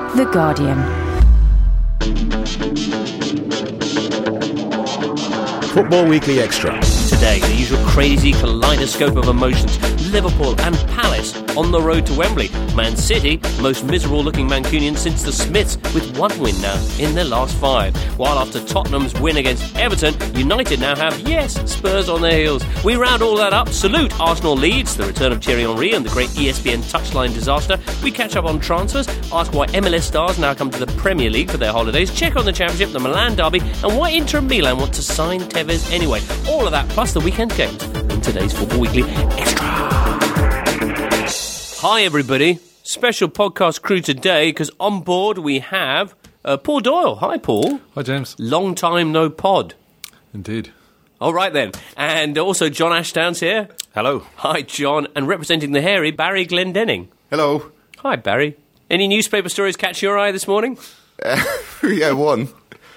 The Guardian. Football Weekly Extra. Today, the usual crazy kaleidoscope of emotions. Liverpool and Palace on the road to Wembley. Man City, most miserable-looking Mancunians since the Smiths, with one win now in their last 5. While after Tottenham's win against Everton, United now have, Spurs on their heels. We round all that up, salute Arsenal Leeds, the return of Thierry Henry and the great ESPN touchline disaster. We catch up on transfers, ask why MLS stars now come to the Premier League for their holidays, check on the Championship, the Milan derby, and why Inter Milan want to sign Tevez anyway. All of that plus the weekend games in today's Football Weekly Extra. Hi everybody, special podcast crew today because on board we have Paul Doyle. Hi Paul. Hi James. Long time no pod. Indeed. All right then. And also John Ashdown's here. Hello. Hi John. And representing the hairy, Barry Glendenning. Hello. Hi Barry. Any newspaper stories catch your eye this morning? Yeah, one.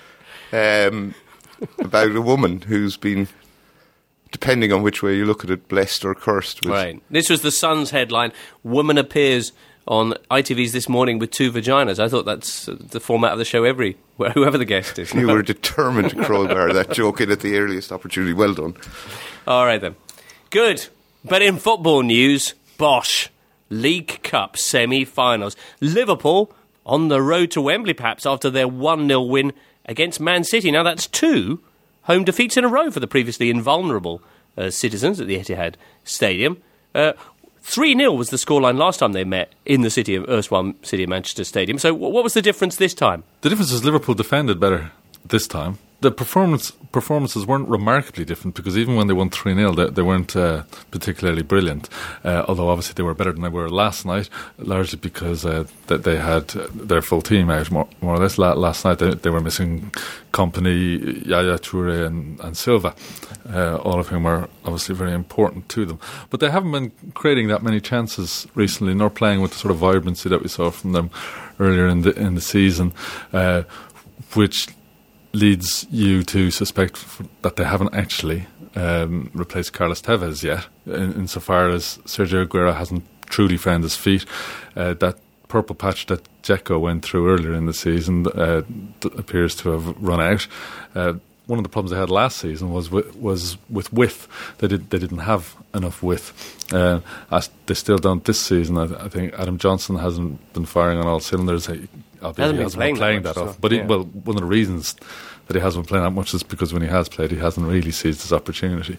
About a woman who's been, depending on which way you look at it, blessed or cursed. Right. This was the Sun's headline. Woman appears on ITV's This Morning with 2 vaginas. I thought that's the format of the show whoever the guest is. You were determined to crowbar that joke in at the earliest opportunity. Well done. All right then. Good. But in football news, Bosh. League Cup semi-finals. Liverpool on the road to Wembley perhaps after their 1-0 win against Man City. Now that's 2 home defeats in a row for the previously invulnerable citizens at the Etihad Stadium. 3-0 was the scoreline last time they met in the city of erstwhile City of Manchester Stadium. So what was the difference this time? The difference is Liverpool defended better this time. The performances weren't remarkably different because even when they won 3-0, they weren't particularly brilliant. Although obviously they were better than they were last night, largely because that they had their full team out more or less. Last night they were missing Kompany, Yaya Toure and Silva, all of whom are obviously very important to them. But they haven't been creating that many chances recently, nor playing with the sort of vibrancy that we saw from them earlier in the season, which leads you to suspect that they haven't actually replaced Carlos Tevez yet, insofar as Sergio Aguero hasn't truly found his feet. That purple patch that Dzeko went through earlier in the season appears to have run out. One of the problems they had last season was with width. They didn't have enough width. They still don't this season. I think Adam Johnson hasn't been firing on all cylinders. He hasn't been playing that off. But one of the reasons that he hasn't been playing that much is because when he has played, he hasn't really seized his opportunity.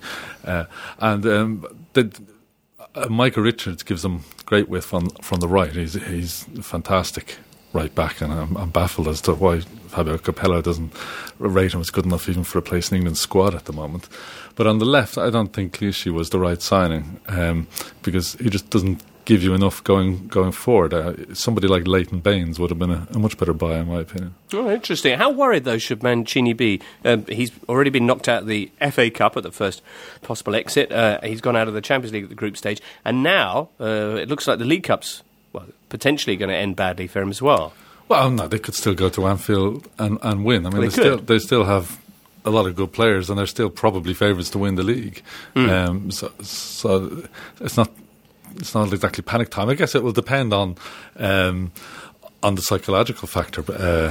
Micah Richards gives him great width from the right. He's fantastic right back, and I'm baffled as to why Fabio Capello doesn't rate him as good enough even for a place in England's squad at the moment. But on the left, I don't think Clichy was the right signing because he just doesn't give you enough going forward. Somebody like Leighton Baines would have been a much better buy, in my opinion. Oh, interesting. How worried, though, should Mancini be? He's already been knocked out of the FA Cup at the first possible exit. He's gone out of the Champions League at the group stage. And now it looks like the League Cup's potentially going to end badly for him as well. Well, no, they could still go to Anfield and win. I mean, they still have a lot of good players, and they're still probably favourites to win the league. So it's not exactly panic time. I guess it will depend on the psychological factor,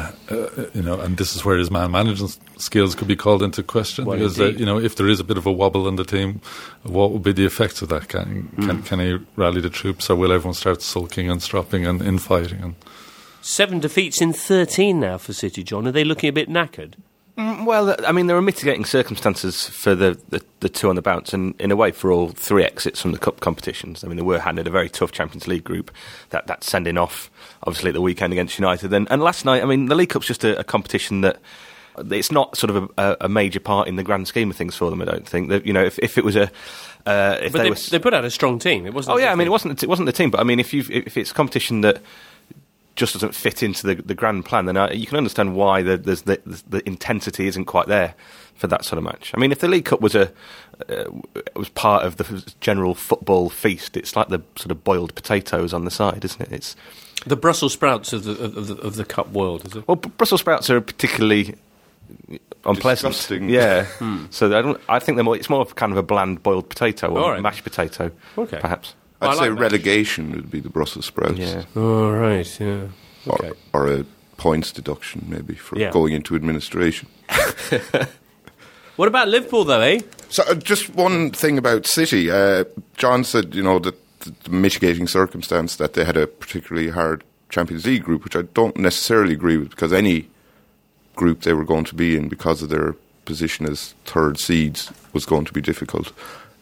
and this is where his man management skills could be called into question. Well, because if there is a bit of a wobble in the team, what will be the effects of that? Can he rally the troops, or will everyone start sulking and stropping and infighting? 7 defeats in 13 now for City, John. Are they looking a bit knackered? Well, I mean, there are mitigating circumstances for the 2 on the bounce, and in a way for all 3 exits from the cup competitions. I mean, they were handed a very tough Champions League group, that sending off, obviously, at the weekend against United. And last night, I mean, the League Cup's just a competition that it's not sort of a major part in the grand scheme of things for them, I don't think. That, if it was a... they put out a strong team. It wasn't. Oh, yeah, I mean, it wasn't the team, but I mean, if it's a competition that just doesn't fit into the grand plan, then you can understand why the intensity isn't quite there for that sort of match. I mean, if the League Cup was part of the general football feast, it's like the sort of boiled potatoes on the side, isn't it? It's the Brussels sprouts of the cup world, is it? Well, Brussels sprouts are particularly unpleasant. Disgusting. Yeah. So I think it's more of kind of a bland boiled potato or mashed potato, perhaps. I'd say relegation would be the Brussels sprouts. Yeah. Oh, right, yeah. Okay. Or a points deduction, maybe, for Yeah. going into administration. What about Liverpool, though, eh? So just one thing about City. John said, that the mitigating circumstance that they had a particularly hard Champions League group, which I don't necessarily agree with, because any group they were going to be in, because of their position as third seeds, was going to be difficult.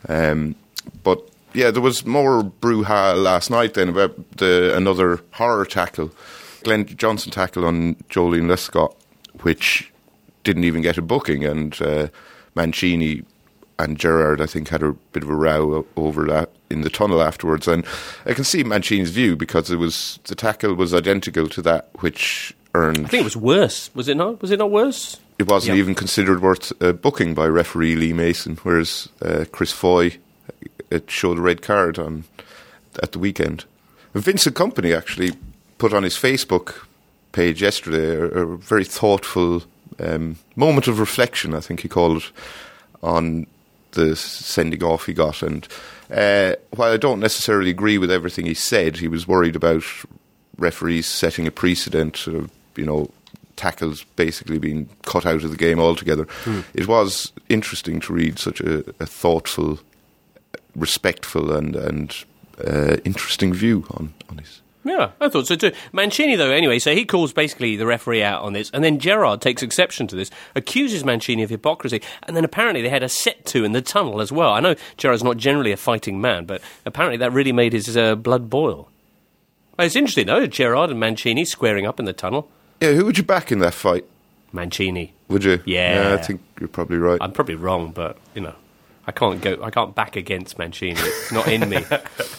But yeah, there was more brouhaha last night then about another horror tackle, Glenn Johnson tackle on Jolene Lescott, which didn't even get a booking, and Mancini and Gerrard, I think, had a bit of a row over that in the tunnel afterwards. And I can see Mancini's view, because the tackle was identical to that which earned... I think it was worse. Was it not? Was it not worse? It wasn't Yeah. even considered worth booking by referee Lee Mason, whereas Chris Foy, it showed a red card at the weekend. Vincent Kompany actually put on his Facebook page yesterday a very thoughtful moment of reflection, I think he called it, on the sending off he got. And while I don't necessarily agree with everything he said, he was worried about referees setting a precedent of, tackles basically being cut out of the game altogether. It was interesting to read such a thoughtful, respectful and interesting view on his... Yeah, I thought so too. Mancini, though, anyway, so he calls basically the referee out on this, and then Gerrard takes exception to this, accuses Mancini of hypocrisy, and then apparently they had a set-to in the tunnel as well. I know Gerrard's not generally a fighting man, but apparently that really made his blood boil. Well, it's interesting, though, Gerrard and Mancini squaring up in the tunnel. Yeah, who would you back in that fight? Mancini. Would you? Yeah. I think you're probably right. I'm probably wrong, but, I can't back against Mancini. It's not in me.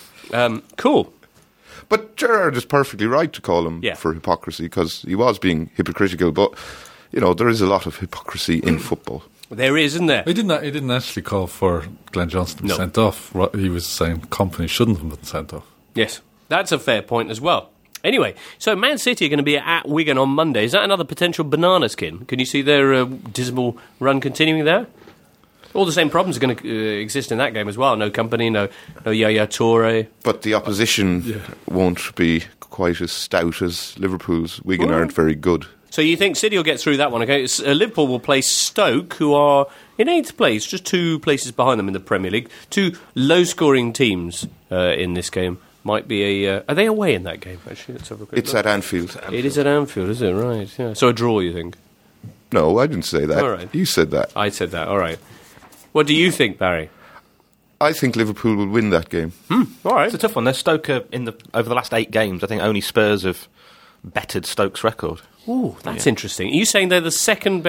Cool. But Gerrard is perfectly right to call him for hypocrisy, because he was being hypocritical. But there is a lot of hypocrisy in football. There is, isn't there? He didn't actually call for Glenn Johnson to be sent off. He was saying Kompany shouldn't have been sent off. Yes, that's a fair point as well. Anyway, so Man City are going to be at Wigan on Monday. Is that another potential banana skin? Can you see their dismal run continuing there? All the same problems are going to exist in that game as well. No Kompany, no Yaya Toure. But the opposition won't be quite as stout as Liverpool's. Wigan aren't very good. So you think City will get through that one? Okay, Liverpool will play Stoke, who are in 8th place, just 2 places behind them in the Premier League. 2 low-scoring teams in this game. Might be a... are they away in that game, actually? Let's have a quick It's look. at Anfield. It is at Anfield, is it? Right, yeah. So a draw, you think? No, I didn't say that. All right. You said that. I said that, all right. What do you think, Barry? I think Liverpool will win that game. All right. It's a tough one. There's Stoke over the last 8 games. I think only Spurs have bettered Stoke's record. Ooh, that's interesting. Are you saying they're the second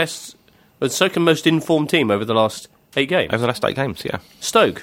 most informed team over the last 8 games? Over the last 8 games, yeah. Stoke?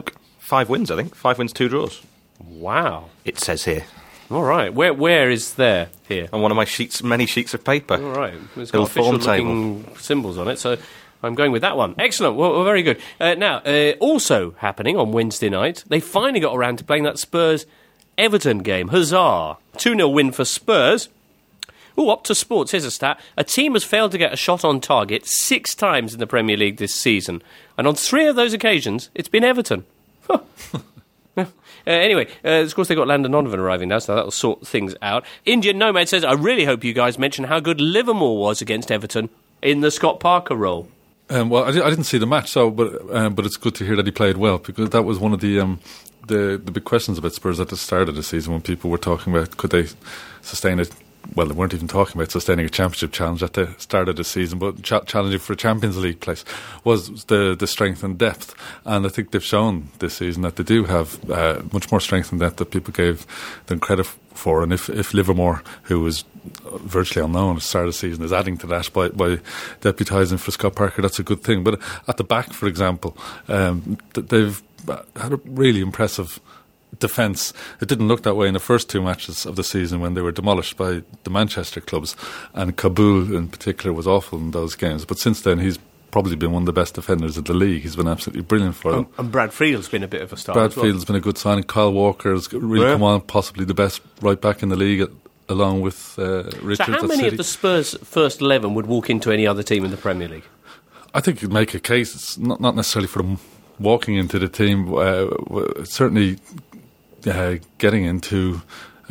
5 wins, I think. 5 wins, 2 draws. Wow. It says here. All right. Where is there here? On one of my many sheets of paper. All right. It's Little got form official-looking symbols on it, so I'm going with that one. Excellent. Well, very good. Now, also happening on Wednesday night, they finally got around to playing that Spurs-Everton game. Huzzah! 2-0 win for Spurs. Ooh, Opta Sports, here's a stat. A team has failed to get a shot on target 6 times in the Premier League this season. And on 3 of those occasions, it's been Everton. Anyway, of course, they've got Landon Donovan arriving now, so that'll sort things out. Indian Nomad says, I really hope you guys mention how good Livermore was against Everton in the Scott Parker role. Well, I didn't see the match, but it's good to hear that he played well, because that was one of the big questions about Spurs at the start of the season, when people were talking about could they sustain it. Well, they weren't even talking about sustaining a championship challenge at the start of the season, but challenging for a Champions League place was the strength and depth. And I think they've shown this season that they do have much more strength and depth that people gave them credit for. And if Livermore, who was virtually unknown at the start of the season, is adding to that by deputising for Scott Parker, that's a good thing. But at the back, for example, they've had a really impressive defence. It didn't look that way in the first 2 matches of the season when they were demolished by the Manchester clubs, and Kabul in particular was awful in those games. But since then, he's probably been one of the best defenders of the league. He's been absolutely brilliant for them. And Brad Field's been a bit of a star. Brad Field's been a good signing. Kyle Walker's really come on, possibly the best right back in the league, along with Richards. So how many of the Spurs first 11 would walk into any other team in the Premier League? I think you'd make a case. It's not necessarily for them walking into the team. Certainly getting into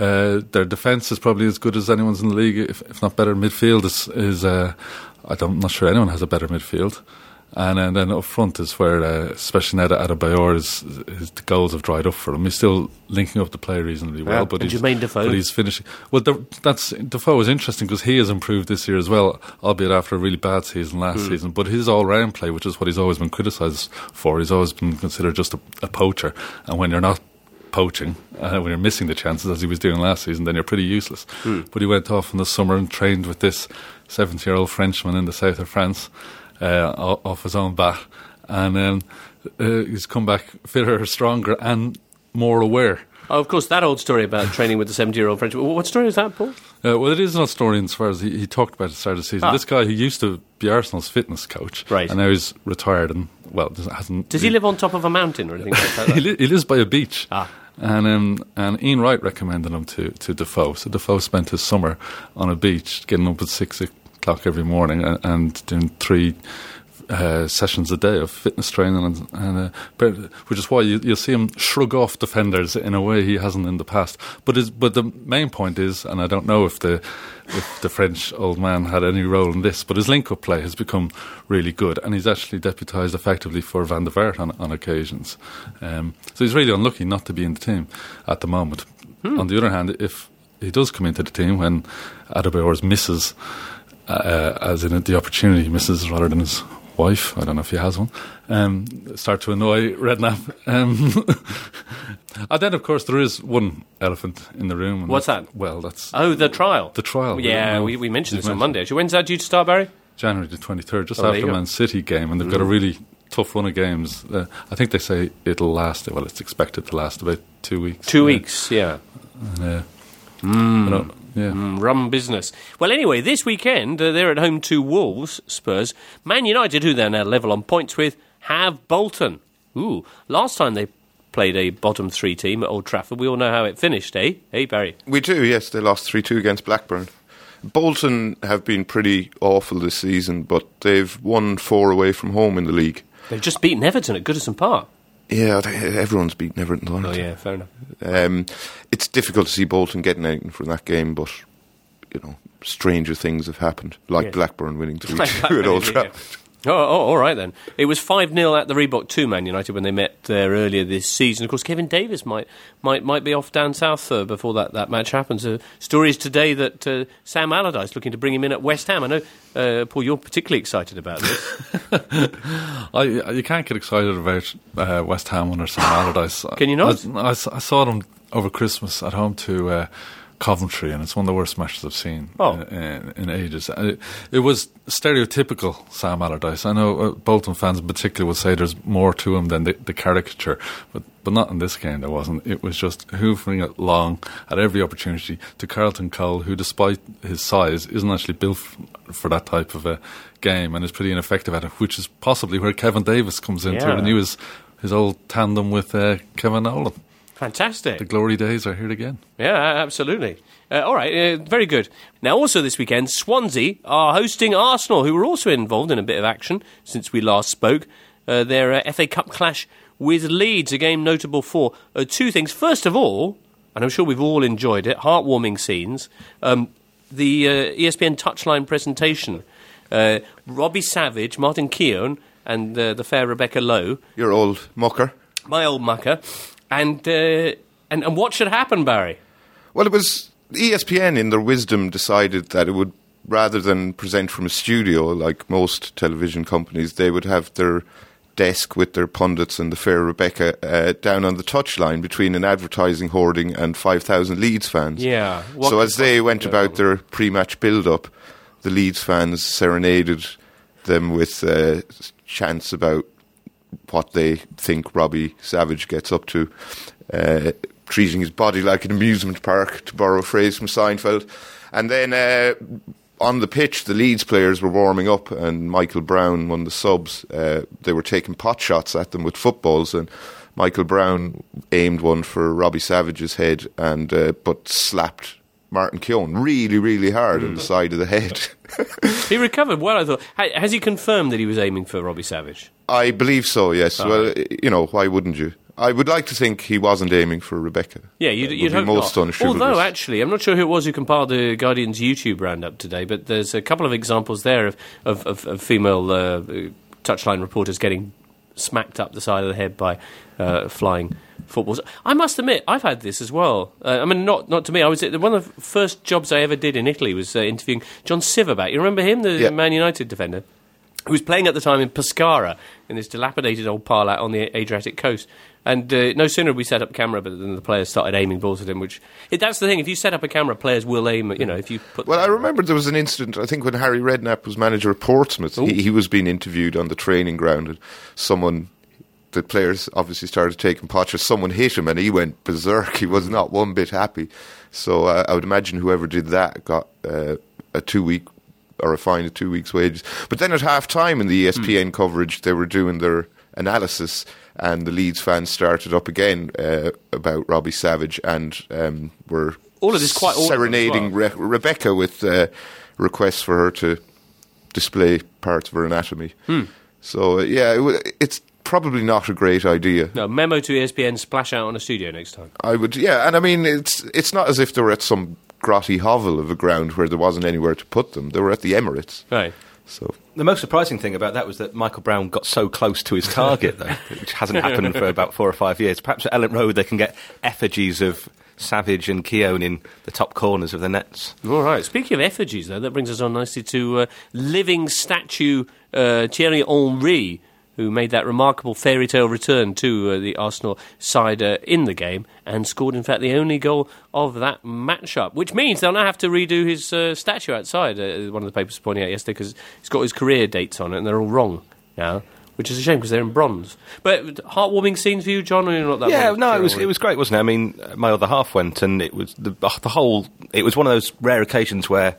Their defence is probably as good as anyone's in the league, if not better. Midfield is I'm not sure anyone has a better midfield. And then up front is where, especially now that Adebayor his goals have dried up for him. He's still linking up the play reasonably well, but Jermaine Defoe. But he's finishing. Well, Defoe is interesting because he has improved this year as well, albeit after a really bad season last season. But his all-round play, which is what he's always been criticised for, he's always been considered just a poacher. And when you're not poaching, when you're missing the chances as he was doing last season, then you're pretty useless. But he went off in the summer and trained with this 70-year-old Frenchman in the south of France. Off his own bat, and then he's come back fitter, stronger, and more aware. Oh, of course, that old story about training with the 70-year-old French. What story is that, Paul? Well, it is an old story as far as he talked about at the start of the season. This guy who used to be Arsenal's fitness coach, right, and now he's retired and, well, hasn't... Does he live on top of a mountain or anything like that? He lives by a beach. And Ian Wright recommended him to Defoe. So Defoe spent his summer on a beach, getting up at 6 o'clock every morning and doing 3 sessions a day of fitness training, and which is why you'll see him shrug off defenders in a way he hasn't in the past. But the main point is, and I don't know if the French old man had any role in this, but his link-up play has become really good, and he's actually deputised effectively for Van der Vaart on occasions. So he's really unlucky not to be in the team at the moment. On the other hand, if he does come into the team when Adebayor's misses, as in the opportunity he misses rather than his wife, I don't know if he has one, start to annoy Redknapp. And then, of course, there is one elephant in the room. What's that? Well, that's... Oh, the trial. The trial. Yeah, we mentioned this on Monday. Actually, when's that due to start, Barry? January the 23rd, just after Man City game, and they've got a really tough run of games. I think they say it'll last, well, it's expected to last about 2 weeks. 2 weeks, yeah. And, rum business. Well, anyway, this weekend, they're at home to Wolves, Spurs. Man United, who they're now level on points with, have Bolton. Ooh, last time they played a bottom 3 team at Old Trafford, we all know how it finished, eh? Hey, Barry? We do, yes. They lost 3-2 against Blackburn. Bolton have been pretty awful this season, but they've won 4 away from home in the league. They've just beaten Everton at Goodison Park. Yeah, everyone's beaten Everton. Oh, yeah, fair enough. It's difficult to see Bolton getting anything from that game, but, stranger things have happened, like Blackburn winning 3-2 at Old Trafford. Oh, all right then. It was 5-0 at the Reebok 2, Man United, when they met there earlier this season. Of course, Kevin Davis might be off down south before that match happens. Stories today that Sam Allardyce looking to bring him in at West Ham. I know, Paul, you're particularly excited about this. You can't get excited about West Ham under Sam Allardyce. Can you not? I saw them over Christmas at home to Coventry, and it's one of the worst matches I've seen in ages. It was stereotypical Sam Allardyce. I know Bolton fans in particular would say there's more to him than the caricature, but not in this game there wasn't. It was just hoovering it long at every opportunity to Carlton Cole, who despite his size isn't actually built for that type of a game and is pretty ineffective at it, which is possibly where Kevin Davis comes in to renew his old tandem with Kevin Nolan. Fantastic. The glory days are here again. Yeah, absolutely. All right, very good. Now, also this weekend, Swansea are hosting Arsenal, who were also involved in a bit of action since we last spoke. Their FA Cup clash with Leeds, a game notable for 2 things. First of all, and I'm sure we've all enjoyed it, heartwarming scenes, the ESPN Touchline presentation. Robbie Savage, Martin Keown, and the fair Rebecca Lowe. Your old mucker. My old mucker. And what should happen, Barry? Well, it was ESPN, in their wisdom, decided that it would, rather than present from a studio like most television companies, they would have their desk with their pundits and the fair Rebecca down on the touchline between an advertising hoarding and 5,000 Leeds fans. Yeah. So as they went about their pre-match build-up, the Leeds fans serenaded them with chants about what they think Robbie Savage gets up to, treating his body like an amusement park, to borrow a phrase from Seinfeld. And then on the pitch, the Leeds players were warming up, and Michael Brown, one of the subs, they were taking pot shots at them with footballs, and Michael Brown aimed one for Robbie Savage's head, and but slapped Martin Keown really, really hard on the side of the head. He recovered well, I thought. Has he confirmed that he was aiming for Robbie Savage? I believe so, yes. Well, why wouldn't you? I would like to think he wasn't aiming for Rebecca. Yeah, you'd hope most not. unashamedly. Although, actually, I'm not sure who it was who compiled the Guardian's YouTube roundup today, but there's a couple of examples there of female touchline reporters getting smacked up the side of the head by flying footballs. I must admit, I've had this as well. I mean, not to me. I was one of the first jobs I ever did in Italy was interviewing John Silverback. You remember him, the Man United defender? Who was playing at the time in Pescara, in this dilapidated old pile out on the Adriatic coast. And no sooner had we set up a camera than the players started aiming balls at him, that's the thing, if you set up a camera, players will aim, if you put... Well, I remember there was an incident, I think when Harry Redknapp was manager of Portsmouth, he was being interviewed on the training ground, and the players obviously started taking potchers, someone hit him and he went berserk, he was not one bit happy. So I would imagine whoever did that got a 2-week or a fine of 2 weeks' wages. But then at half-time in the ESPN coverage, they were doing their analysis, and the Leeds fans started up again about Robbie Savage, and were all of this quite serenading Rebecca with requests for her to display parts of her anatomy. So, it's probably not a great idea. No, memo to ESPN, splash out on a studio next time. I would, and I mean, it's not as if they were at some grotty hovel of a ground where there wasn't anywhere to put them. They were at the Emirates. Right. So the most surprising thing about that was that Michael Brown got so close to his target, though, which hasn't happened for about 4 or 5 years. Perhaps at Elland Road they can get effigies of Savage and Keown in the top corners of the nets. All right. Speaking of effigies, though, that brings us on nicely to living statue Thierry Henry, who made that remarkable fairy tale return to the Arsenal side in the game and scored, in fact, the only goal of that match-up, which means they'll now have to redo his statue outside. One of the papers pointing out yesterday, because he's got his career dates on it and they're all wrong now, which is a shame because they're in bronze. But heartwarming scene for you, John, or you're not that it was great, wasn't it? I mean, my other half went, and it was the whole... It was one of those rare occasions where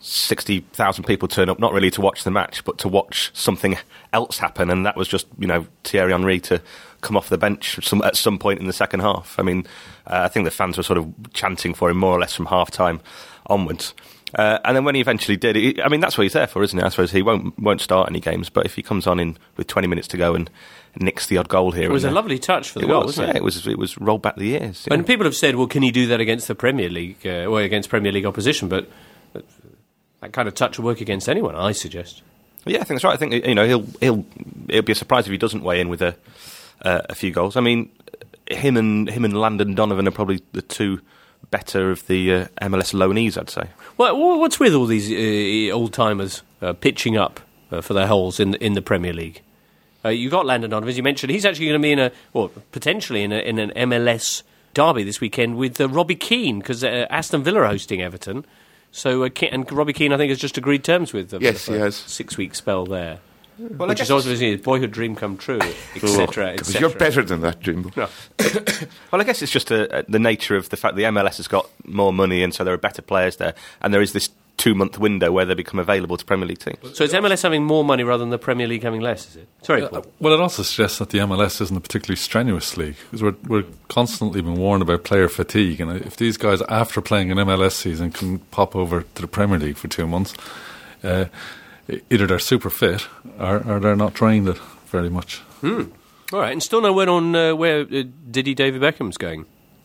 60,000 people turn up, not really to watch the match, but to watch something else happen, and that was just, Thierry Henry to come off the bench at some point in the second half. I mean, I think the fans were sort of chanting for him more or less from half-time onwards. And then when he eventually did, that's what he's there for, isn't it? I suppose he won't start any games, but if he comes on in with 20 minutes to go and nicks the odd goal here... It was a lovely touch for the goal, wasn't it? It was rolled back the years. And people have said, well, can he do that against the Premier League, or against Premier League opposition, but... That kind of touch will work against anyone, I suggest. Yeah, I think that's right. I think it'll be a surprise if he doesn't weigh in with a few goals. I mean, him and Landon Donovan are probably the two better of the MLS loanees, I'd say. Well, what's with all these old timers pitching up for their holes in the Premier League? You got Landon Donovan, as you mentioned. He's actually going to be potentially in an MLS derby this weekend with Robbie Keane, because Aston Villa are hosting Everton. So, and Robbie Keane, I think, has just agreed terms with them. Yes, for he has. 6-week spell there. Well, which is obviously his boyhood dream come true, etc. Because you're better than that, Jimbo. No. Well, I guess it's just the nature of the fact the MLS has got more money, and so there are better players there, and there is this 2-month window where they become available to Premier League teams. So it's MLS having more money rather than the Premier League having less, is it? Sorry, Paul. Well, it also suggests that the MLS isn't a particularly strenuous league, because we're constantly being warned about player fatigue, and if these guys, after playing an MLS season, can pop over to the Premier League for 2 months, either they're super fit or they're not trained it very much. All right, and still no word on where Diddy David Beckham's going.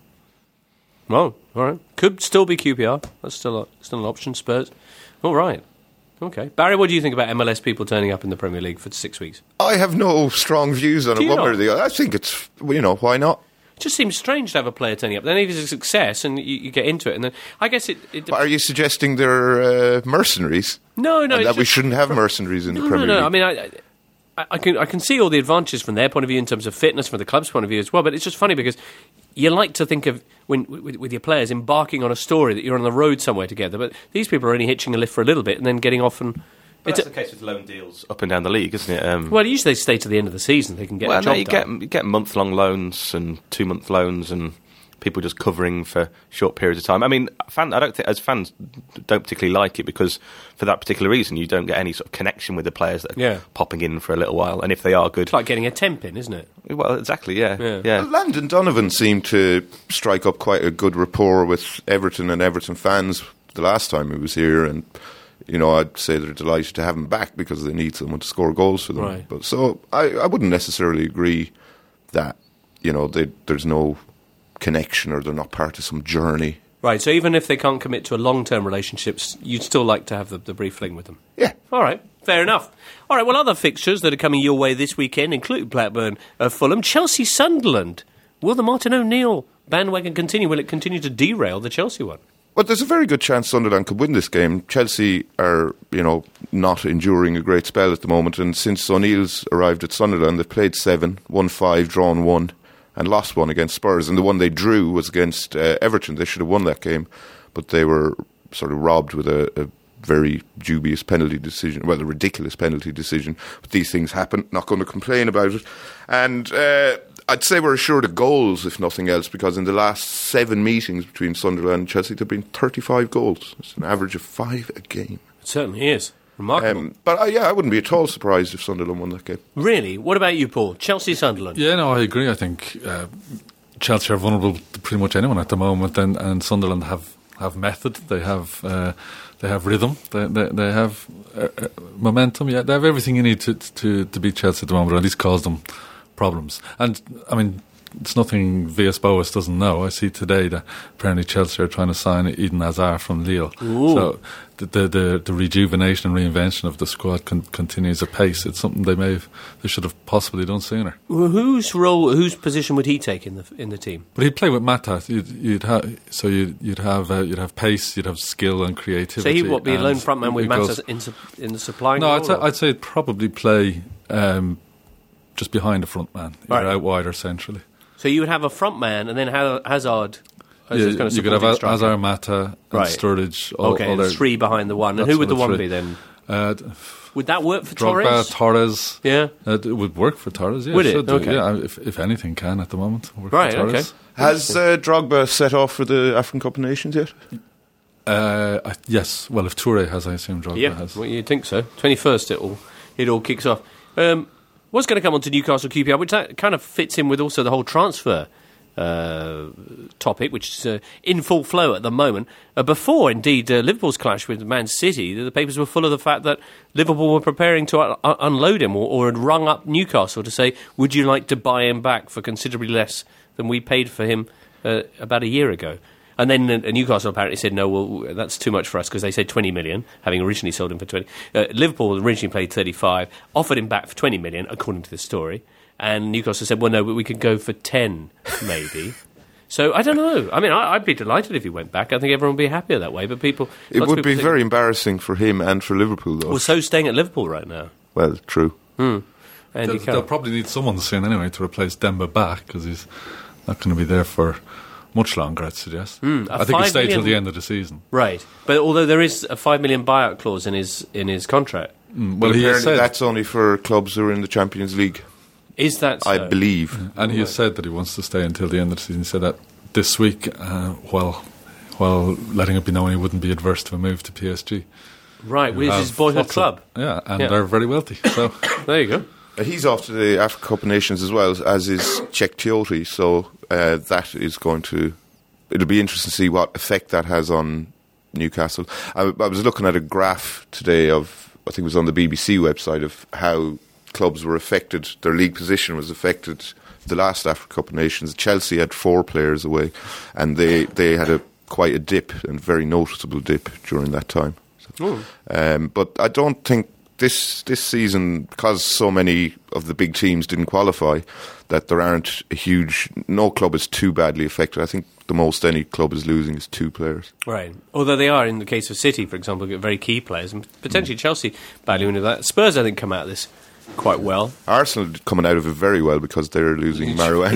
Well, all right. Could still be QPR. That's still an option. Spurs. All right. Okay. Barry, what do you think about MLS people turning up in the Premier League for 6 weeks? I have no strong views on it, one way or the other. I think it's, why not? It just seems strange to have a player turning up. Then if it's a success and you get into it, and then I guess it but are you suggesting they're mercenaries? No. And that we shouldn't have mercenaries in the Premier League? No. I mean, I can see all the advantages from their point of view in terms of fitness, from the club's point of view as well, but it's just funny because you like to think of, with your players, embarking on a story that you're on the road somewhere together, but these people are only hitching a lift for a little bit and then getting off and... But that's the case with loan deals up and down the league, isn't it? Well, usually they stay to the end of the season. They can get a job done. You get month-long loans and 2-month loans and people just covering for short periods of time. I mean, I don't think, as fans, don't particularly like it because for that particular reason you don't get any sort of connection with the players that are popping in for a little while, and if they are good... It's like getting a temp in, isn't it? Well, exactly, yeah. Well, Landon Donovan seemed to strike up quite a good rapport with Everton and Everton fans the last time he was here, and... I'd say they're delighted to have him back because they need someone to score goals for them. Right. But so I wouldn't necessarily agree that there's no connection, or they're not part of some journey. Right, so even if they can't commit to a long-term relationship, you'd still like to have the brief fling with them? Yeah. All right, fair enough. All right, well, other fixtures that are coming your way this weekend include Blackburn, Fulham, Chelsea, Sunderland. Will the Martin O'Neill bandwagon continue? Will it continue to derail the Chelsea one? Well, there's a very good chance Sunderland could win this game. Chelsea are, not enduring a great spell at the moment, and since O'Neill's arrived at Sunderland, they've played 7, won 5, drawn 1, and lost 1 against Spurs. And the one they drew was against Everton. They should have won that game, but they were sort of robbed with a very dubious penalty decision, well, a ridiculous penalty decision. But these things happen. Not going to complain about it. And I'd say we're assured of goals, if nothing else, because in the last 7 meetings between Sunderland and Chelsea, there have been 35 goals. It's an average of 5 a game. It certainly is. Remarkable. But I wouldn't be at all surprised if Sunderland won that game. Really? What about you, Paul? Chelsea, Sunderland? Yeah, no, I agree. I think Chelsea are vulnerable to pretty much anyone at the moment, and Sunderland have method. They have rhythm. They have momentum. Yeah, they have everything you need to beat Chelsea at the moment, or at least cause them problems. And I mean, it's nothing Villas-Boas doesn't know. I see today that apparently Chelsea are trying to sign Eden Hazard from Lille. Ooh. So the rejuvenation and reinvention of the squad continues apace. It's something they should have possibly done sooner. Well, whose position would he take in the team? But he'd play with Mata. You'd have pace, you'd have skill and creativity. So he would be a lone frontman with Mata in the supplying. No, role, I'd say he'd probably play just behind the front man, either Right. out wide or centrally. So you would have a front man, and then Hazard. You could have Hazard, Mata, and Right. Sturridge. Okay, and 3 behind the one. And who would the one be then? Would that work for Drogba, Torres? Yeah. It would work for Torres, yeah. Would it? Should do, Okay. yeah, if anything can at the moment. Work Right, for Torres. okay. Has Drogba set off for the African Cup of Nations yet? Yes. Well, if Toure has, I assume Drogba has. Well, you'd think so. 21st, it all kicks off. What's going to come on to Newcastle QPR, which that kind of fits in with also the whole transfer topic, which is in full flow at the moment. Before, indeed, Liverpool's clash with Man City, the papers were full of the fact that Liverpool were preparing to unload him or had rung up Newcastle to say, would you like to buy him back for considerably less than we paid for him about a year ago? And then Newcastle apparently said, no, well, that's too much for us, because they said 20 million, having originally sold him for 20. Liverpool originally paid 35, offered him back for 20 million, according to the story. And Newcastle said, well, no, but we could go for 10, maybe. So, I don't know. I mean, I'd be delighted if he went back. I think everyone would be happier that way. But It would be very embarrassing for him and for Liverpool, though. Well, so staying at Liverpool right now. Well, true. They'll probably need someone soon anyway to replace Demba Ba, because he's not going to be there for much longer, I'd suggest. I think he'll stay till the end of the season. Right. But although there is a $5 million buyout clause in his contract. Well, he apparently that's only for clubs who are in the Champions League. Is that so? I believe. And he has said that he wants to stay until the end of the season. He said that this week, while letting it be known he wouldn't be adverse to a move to PSG. Right, which is his boyhood club. They're very wealthy. So there you go. He's off to the African Cup of Nations as well, as is Cheick Tioté, so that is going to... It'll be interesting to see what effect that has on Newcastle. I was looking at a graph today of, I think it was on the BBC website, of how clubs were affected, their league position was affected the last African Cup of Nations. Chelsea had 4 players away, and they had quite a dip, and very noticeable dip during that time. So, but I don't think this season, because so many of the big teams didn't qualify, that there aren't no club is too badly affected. I think the most any club is losing is 2 players. Right. Although they are, in the case of City, for example, get very key players, and potentially Chelsea badly into that. Spurs, I think, come out of this quite well. Arsenal coming out of it very well, because they're losing Marouane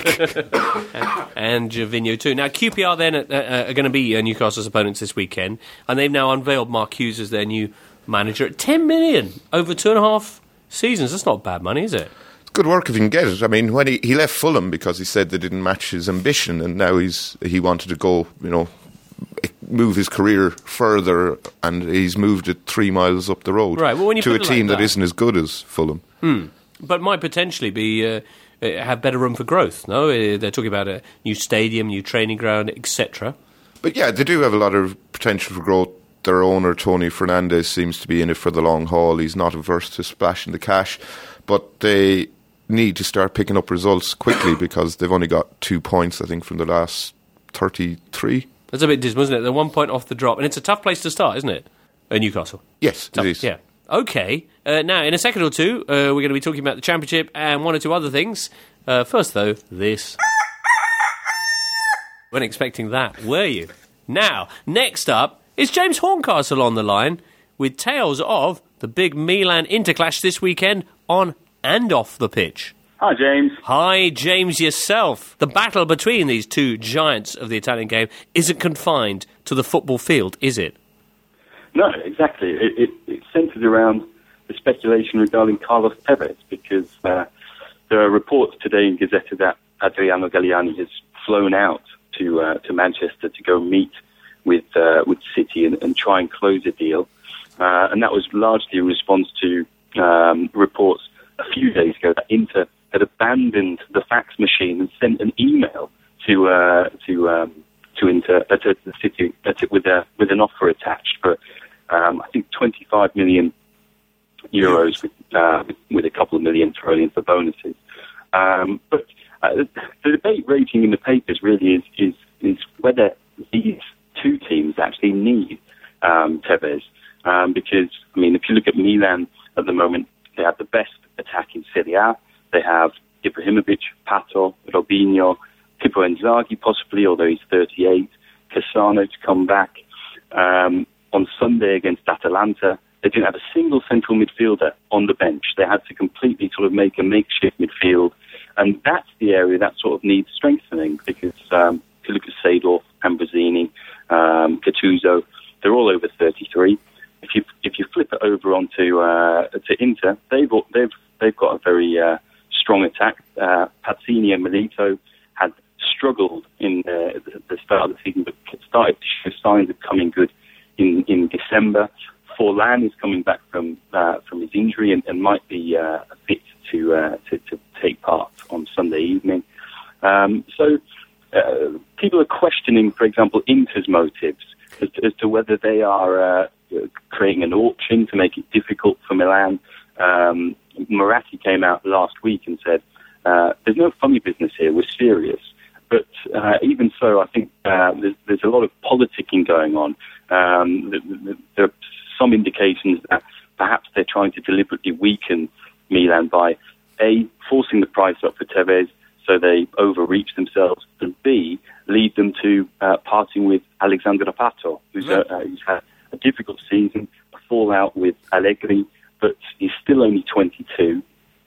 Chamakh. and Gervinho too. Now, QPR then are going to be Newcastle's opponents this weekend, and they've now unveiled Mark Hughes as their new manager at 10 million over 2.5 seasons. That's not bad money, is it? It's good work if you can get it. I mean, when he left Fulham because he said they didn't match his ambition, and now he wanted to go, move his career further, and he's moved it 3 miles up the road, right. Well, when you to put a it team like that isn't as good as Fulham. But might potentially be have better room for growth. No, they're talking about a new stadium, new training ground, etc. But yeah, they do have a lot of potential for growth. Their owner, Tony Fernandes, seems to be in it for the long haul. He's not averse to splashing the cash, but they need to start picking up results quickly because they've only got 2 points, I think, from the last 33. That's a bit dismal, isn't it? They're 1 point off the drop, and it's a tough place to start, isn't it? Newcastle. Yes, Tough. it is. Yeah. Okay. Now, in a second or two, we're going to be talking about the Championship and one or two other things. First, though, this. Weren't expecting that, were you? Now, next up is James Horncastle on the line with tales of the big Milan interclash this weekend on and off the pitch. Hi, James. Hi, James, yourself. The battle between these two giants of the Italian game isn't confined to the football field, is it? No, exactly. It centres around the speculation regarding Carlos Tevez because there are reports today in Gazzetta that Adriano Galliani has flown out to Manchester to go meet with City and try and close a deal. And that was largely in response to reports a few days ago that Inter had abandoned the fax machine and sent an email to Inter to the City with an offer attached for I think 25 million euros with a couple of million thrown in for bonuses. But the debate raging in the papers really is whether these two teams actually need Tevez. Because, I mean, if you look at Milan at the moment, they have the best attack in Serie A. They have Ibrahimovic, Pato, Robinho, Pippo Inzaghi possibly, although he's 38, Cassano to come back. On Sunday against Atalanta, they didn't have a single central midfielder on the bench. They had to completely sort of make a makeshift midfield. And that's the area that sort of needs strengthening because if you look at Seedorf, Ambrosini, Gattuso, they're all over 33. If you flip it over onto to Inter, they've got a very strong attack. Pazzini and Milito had struggled in the start of the season, but started to show signs of coming good in December. Forlan is coming back from his injury and might be fit to take part on Sunday evening. So people are questioning, for example, Inter's motives as to whether they are creating an auction to make it difficult for Milan. Moratti came out last week and said, there's no funny business here, we're serious. But even so, I think there's a lot of politicking going on. There are some indications that perhaps they're trying to deliberately weaken Milan by, A, forcing the price up for Tevez so they overreach themselves, and B, lead them to parting with Alexandre Pato, who's had a difficult season, a fallout with Allegri, but he's still only 22.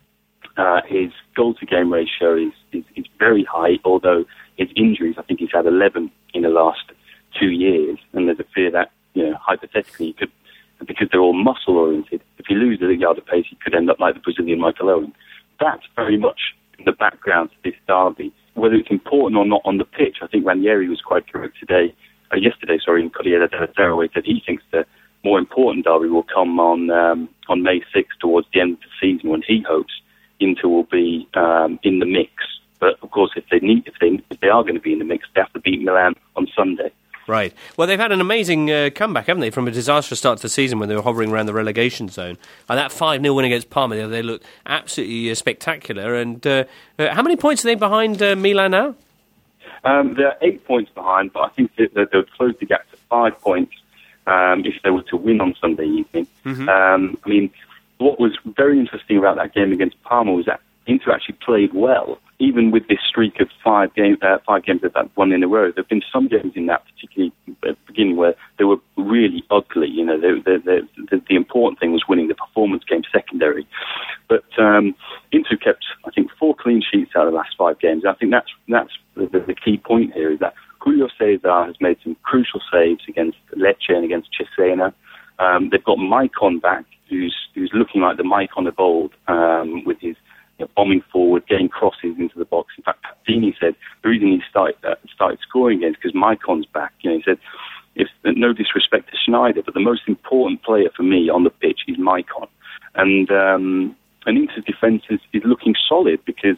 His goal-to-game ratio is very high, although his injuries, I think he's had 11 in the last 2 years, and there's a fear that, hypothetically, he could, because they're all muscle-oriented, if he loses a yard of pace, he could end up like the Brazilian Michael Owen. That's very much in the background to this derby. Whether it's important or not on the pitch, I think Ranieri was quite correct yesterday, in Corriere della Sera, where he said he thinks the more important derby will come on May 6th towards the end of the season, when he hopes Inter will be in the mix. But of course, if they are going to be in the mix, they have to beat Milan on Sunday. Right. Well, they've had an amazing comeback, haven't they, from a disastrous start to the season when they were hovering around the relegation zone. And that 5-0 win against Parma, they looked absolutely spectacular. And how many points are they behind Milan now? They're 8 points behind, but I think that they'll close the gap to 5 points if they were to win on Sunday evening. Mm-hmm. What was very interesting about that game against Parma was that Inter actually played well, even with this streak of five games that they've won in a row. There have been some games in that, particularly at the beginning, where they were really ugly. The important thing was winning. The performance came secondary. But Inter kept, I think, 4 clean sheets out of the last 5 games. I think that's the key point here, is that Julio Cesar has made some crucial saves against Lecce and against Cesena. They've got Maicon back, who's looking like the Maicon of old, with his bombing forward, getting crosses into the box. In fact, Pazzini said the reason he started scoring again is because Maicon's back. He said, if no disrespect to Schneider, but the most important player for me on the pitch is Maicon. And Inter's defence is looking solid because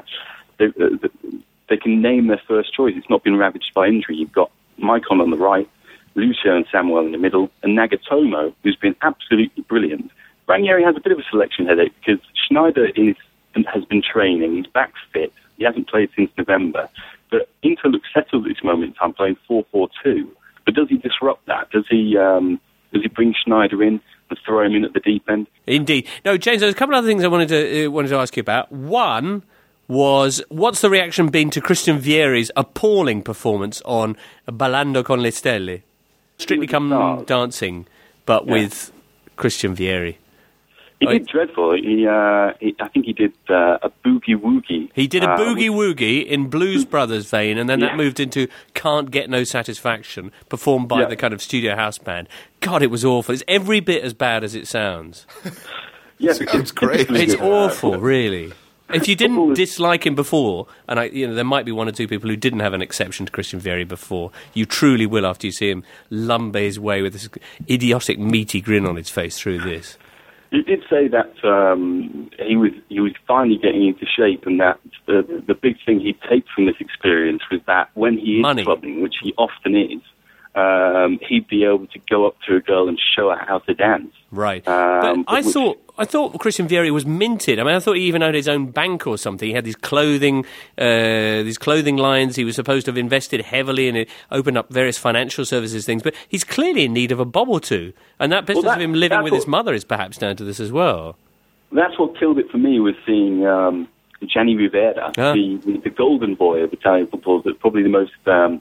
they can name their first choice. It's not been ravaged by injury. You've got Maicon on the right, Lucio and Samuel in the middle, and Nagatomo, who's been absolutely brilliant. Ranieri has a bit of a selection headache because Schneider is has been training. He's back fit. He hasn't played since November. But Inter looks settled at this moment in time, playing 4-4-2. But does he disrupt that? Does he bring Schneider in and throw him in at the deep end? Indeed. No, James, there's a couple of other things I wanted to ask you about. One was, what's the reaction been to Christian Vieri's appalling performance on Ballando con le Stelle? Strictly Come Dancing, but with Christian Vieri. He did dreadful. I think he did a boogie-woogie. He did a boogie-woogie in Blues Brothers vein, and then that moved into Can't Get No Satisfaction, performed by the kind of studio house band. God, it was awful. It's every bit as bad as it sounds. Yes, it's great. It's awful, really. If you didn't dislike him before, and there might be one or two people who didn't have an exception to Christian Vieri before, you truly will after you see him lumber his way with this idiotic, meaty grin on his face through this. He did say that he was finally getting into shape, and that the big thing he'd take from this experience was that when he is clubbing, which he often is, he'd be able to go up to a girl and show her how to dance. Right. But I thought Christian Vieri was minted. I mean, I thought he even owned his own bank or something. He had these clothing lines. He was supposed to have invested heavily in it, opened up various financial services things. But he's clearly in need of a bob or two. And that business of him living with his mother is perhaps down to this as well. That's what killed it for me, was seeing Gianni Rivera, the golden boy of Italian football, probably the most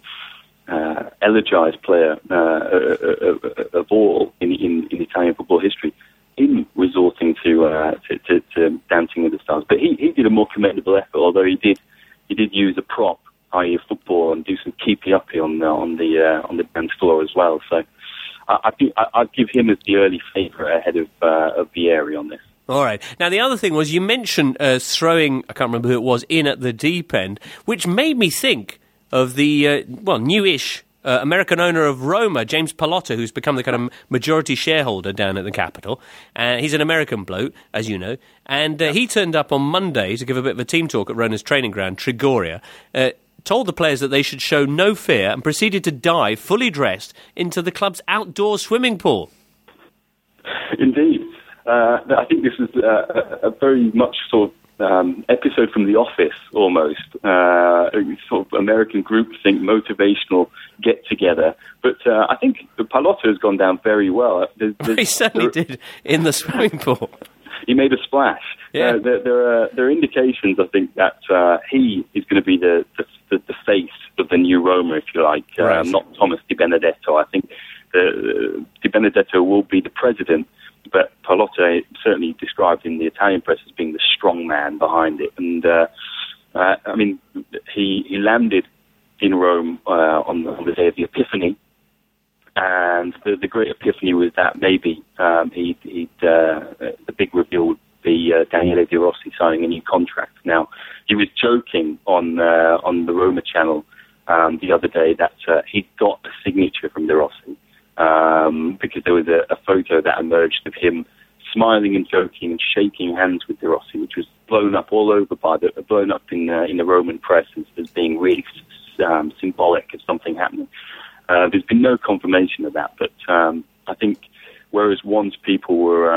elegized player of all in Italian football history, in resorting to Dancing with the Stars. But he did a more commendable effort, although he did use a prop, i.e. a football, and do some keepy-uppy on the dance floor as well. So I'd give him as the early favourite ahead of Vieri on this. All right. Now, the other thing was, you mentioned throwing, I can't remember who it was, in at the deep end, which made me think of the, newish American owner of Roma, James Pallotta, who's become the kind of majority shareholder down at the Capitol. He's an American bloke, as you know, and he turned up on Monday to give a bit of a team talk at Rona's training ground, Trigoria, told the players that they should show no fear, and proceeded to dive, fully dressed, into the club's outdoor swimming pool. Indeed. I think this is a very much sort of episode from The Office, almost. Sort of American groupthink, motivational get-together. But I think Pallotta has gone down very well. He certainly did, in the swimming pool. He made a splash. Yeah. There are indications, I think, that he is going to be the face of the new Roma, if you like, right. Not Thomas Di Benedetto. I think Di Benedetto will be the president, but Pallotta certainly described in the Italian press as being the strong man behind it. And I mean, he landed in Rome on the day of the Epiphany, and the great epiphany was that maybe the big reveal would be Daniele De Rossi signing a new contract. Now, he was joking on the Roma channel the other day that he got a signature from De Rossi. Because there was a photo that emerged of him smiling and joking and shaking hands with De Rossi, which was blown up all over blown up in the Roman press as being really symbolic of something happening. There's been no confirmation of that, but I think whereas once people were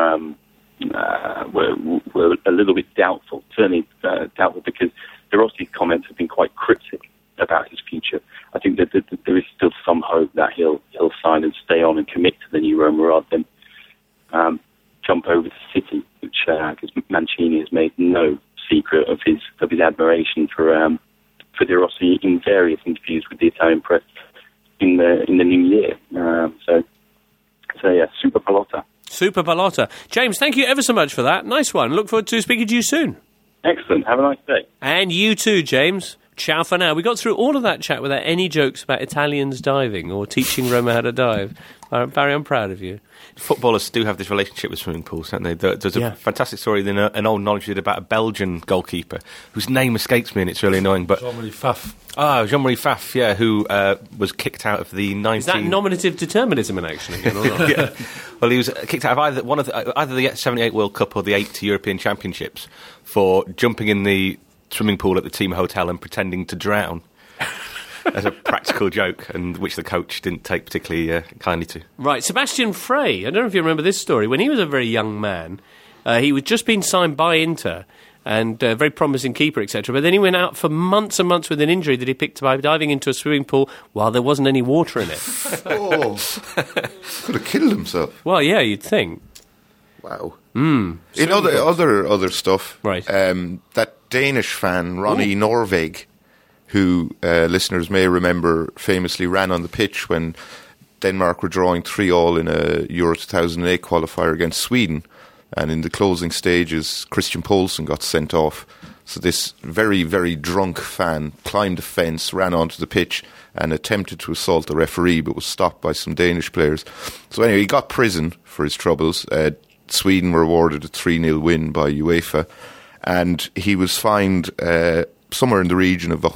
a little bit doubtful, certainly doubtful, because De Rossi's comments have been quite cryptic about his future. I think that there is still some hope that he'll sign and stay on and commit to the new Roma rather than jump over to City, which because Mancini has made no secret of his admiration for De Rossi in various interviews with the Italian press in the new year. So yeah, super Pallotta. Super Pallotta. James, thank you ever so much for that. Nice one. Look forward to speaking to you soon. Excellent. Have a nice day. And you too, James. Ciao for now. We got through all of that chat without any jokes about Italians diving or teaching Roma how to dive. Barry, I'm proud of you. Footballers do have this relationship with swimming pools, don't they? There's a fantastic story in an old knowledge did about a Belgian goalkeeper whose name escapes me, and it's really annoying. But Jean-Marie Pfaff. Jean-Marie Pfaff, yeah, who was kicked out of the 19... Is that nominative determinism in action again, or not? Yeah. Well, he was kicked out of either the 78 World Cup or the 8 European Championships for jumping in the swimming pool at the team hotel and pretending to drown as a practical joke, and which the coach didn't take particularly kindly to. Right, Sebastian Frey, I don't know if you remember this story. When he was a very young man, he was just been signed by Inter, and very promising keeper, etc. But then he went out for months and months with an injury that he picked up by diving into a swimming pool while there wasn't any water in it. Oh, could have killed himself. Well, yeah, you'd think. Wow. In other stuff, right? That Danish fan Ronny Norvig, who listeners may remember famously ran on the pitch when Denmark were drawing 3-3 in a Euro 2008 qualifier against Sweden, and in the closing stages Christian Poulsen got sent off. So this very, very drunk fan climbed the fence, ran onto the pitch and attempted to assault the referee, but was stopped by some Danish players. So anyway, he got prison for his troubles. Sweden were awarded a 3-0 win by UEFA, and he was fined somewhere in the region of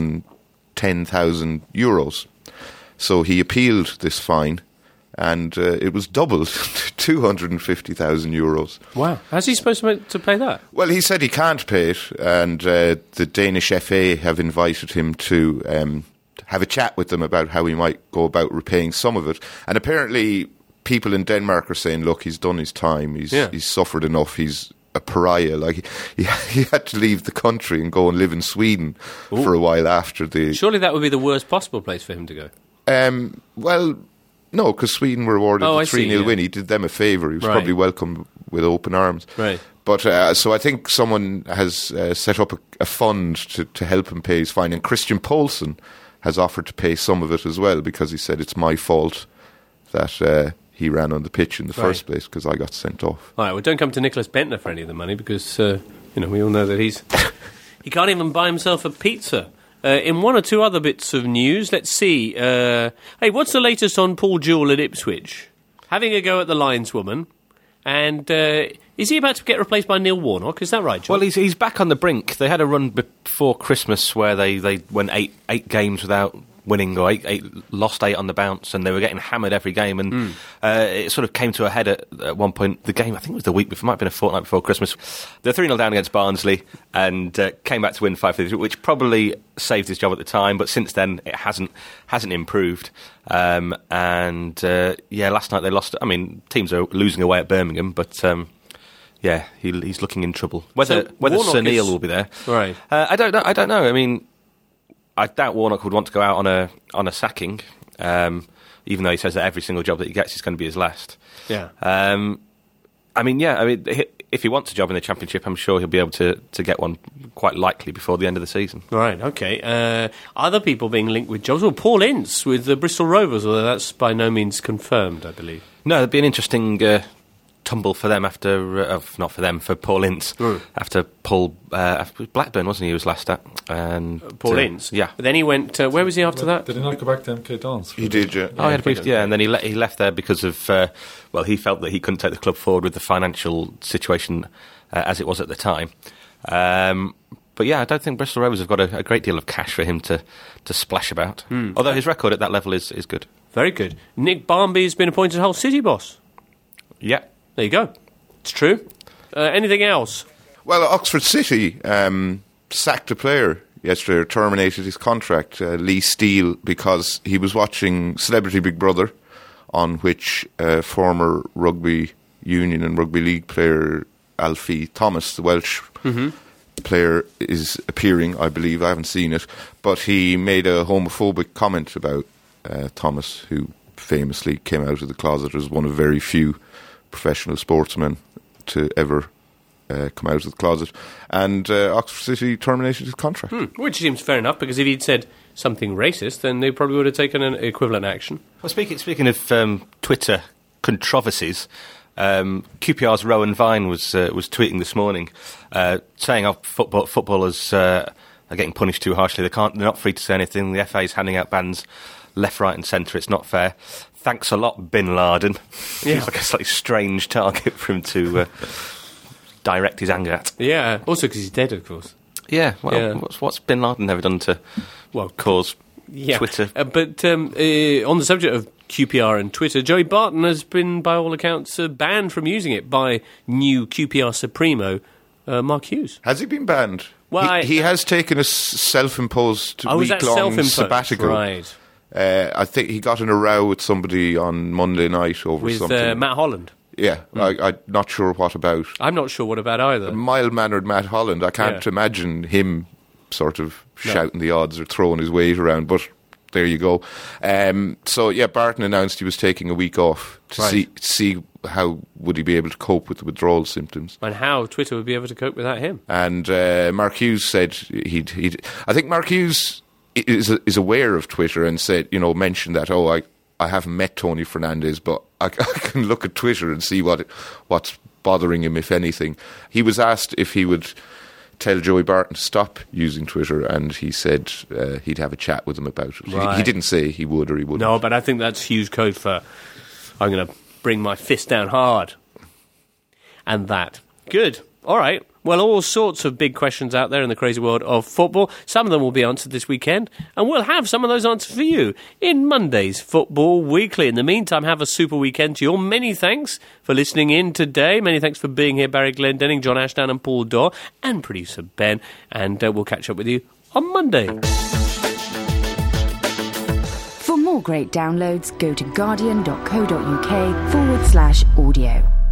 110,000 euros. So he appealed this fine, and it was doubled to 250,000 euros. Wow. How's he supposed to pay that? Well, he said he can't pay it, and the Danish FA have invited him to have a chat with them about how he might go about repaying some of it. And apparently people in Denmark are saying, look, he's done his time, he's suffered enough, he's a pariah. Like he had to leave the country and go and live in Sweden for a while after the... Surely that would be the worst possible place for him to go. Well, no, because Sweden were awarded the 3-0 win. He did them a favour. He was probably welcomed with open arms. Right. But so I think someone has set up a fund to help him pay his fine, and Christian Poulsen has offered to pay some of it as well, because he said it's my fault that he ran on the pitch in the first place because I got sent off. All right, well, don't come to Nicholas Bentner for any of the money, because we all know that he can't even buy himself a pizza. In one or two other bits of news, let's see. Hey, what's the latest on Paul Jewell at Ipswich? Having a go at the lineswoman, and is he about to get replaced by Neil Warnock? Is that right, John? Well, he's back on the brink. They had a run before Christmas where they went eight games without winning, or lost 8 on the bounce, and they were getting hammered every game, and it sort of came to a head at one point. The game, I think it was the week before, might have been a fortnight before Christmas. They were 3-0 down against Barnsley, and came back to win 5-3, which probably saved his job at the time, but since then it hasn't improved. Last night they lost. I mean, teams are losing away at Birmingham, but he's looking in trouble. Whether Sir Neil will be there, right? I don't know. I mean, I doubt Warnock would want to go out on a sacking, even though he says that every single job that he gets is going to be his last. Yeah. If he wants a job in the Championship, I'm sure he'll be able to get one quite likely before the end of the season. Right, okay. Other people being linked with jobs, well, Paul Ince with the Bristol Rovers, although that's by no means confirmed, I believe. No, it'd be an interesting tumble for them for Paul Ince, after Blackburn, wasn't he was last at? And Paul Ince? Yeah. But then he went, where was he after that? Did he not go back to MK Dons? He did, yeah. Oh, he had a brief, and then he left there because of, he felt that he couldn't take the club forward with the financial situation as it was at the time. But yeah, I don't think Bristol Rovers have got a great deal of cash for him to splash about, although his record at that level is good. Very good. Nick Barmby's been appointed Hull City boss. Yeah. There you go. It's true. Anything else? Well, Oxford City sacked a player yesterday, or terminated his contract, Lee Steele, because he was watching Celebrity Big Brother, on which former rugby union and rugby league player Alfie Thomas, the Welsh player, is appearing, I believe. I haven't seen it. But he made a homophobic comment about Thomas, who famously came out of the closet as one of very few professional sportsmen to ever come out of the closet, and Oxford City terminated his contract. Which seems fair enough, because if he'd said something racist, then they probably would have taken an equivalent action. Well, speaking of Twitter controversies, QPR's Rowan Vine was tweeting this morning, saying footballers are getting punished too harshly. They're not free to say anything. The FA is handing out bans left, right, and centre. It's not fair. Thanks a lot, Bin Laden. Yeah. He's like a slightly strange target for him to direct his anger at. Yeah, also because he's dead, of course. Yeah, what's Bin Laden ever done to cause Twitter? But on the subject of QPR and Twitter, Joey Barton has been, by all accounts, banned from using it by new QPR Supremo, Mark Hughes. Has he been banned? Well, he has taken a self-imposed week-long sabbatical. Right. I think he got in a row with somebody on Monday night over something. With Matt Holland. Yeah, I'm not sure what about... I'm not sure what about either. Mild-mannered Matt Holland. I can't imagine him sort of shouting the odds or throwing his weight around, but there you go. Barton announced he was taking a week off to see how would he be able to cope with the withdrawal symptoms. And how Twitter would be able to cope without him. And Mark Hughes said he'd... I think Mark Hughes is aware of Twitter and said, mentioned that, I haven't met Tony Fernandes, but I can look at Twitter and see what's bothering him, if anything. He was asked if he would tell Joey Barton to stop using Twitter, and he said he'd have a chat with him about it. Right. He didn't say he would or he wouldn't. No, but I think that's Hughes' code for I'm going to bring my fist down hard. And that. Good. All right. Well, all sorts of big questions out there in the crazy world of football. Some of them will be answered this weekend, and we'll have some of those answers for you in Monday's Football Weekly. In the meantime, have a super weekend to you all. Many thanks for listening in today. Many thanks for being here, Barry Glendenning, John Ashdown and Paul Dorr, and producer Ben. And we'll catch up with you on Monday. For more great downloads, go to guardian.co.uk/audio.